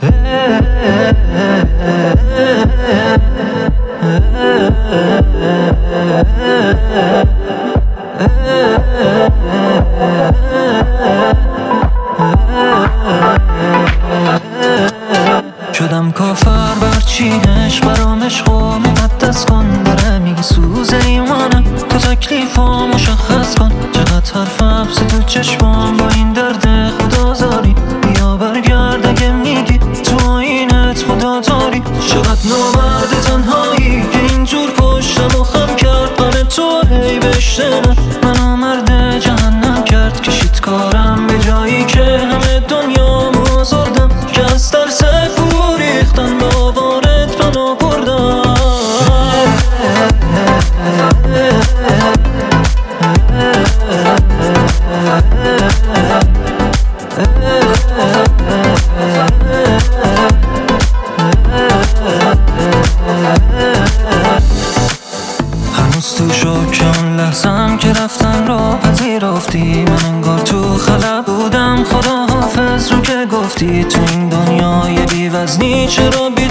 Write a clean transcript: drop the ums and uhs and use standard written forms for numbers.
شدم کافر برچینش برام عشق و مقدس کن. داره میگه سوز ایمانم تو تکلیفم مشخص کن. چقدر حرفم تو چشمام با این درد خدازاری. بیا برگرد اگه میگی تو آینت خدا داری. چقدر نامرد تنهایی که اینجور پشتم و خم کرد. قن تو هی بشتنم منو مرد جهنم کرد. کشید کارم به جایی که همه دنیا مزردم. که از ترس فرو ریختن با وارد پناه بردم. هنوز تو شوکم لحظم که رفتن را پذیرفتی. من انگار تو خلا بودم خدا حافظ رو که گفتی. تو این دنیای بی‌وزنی چرا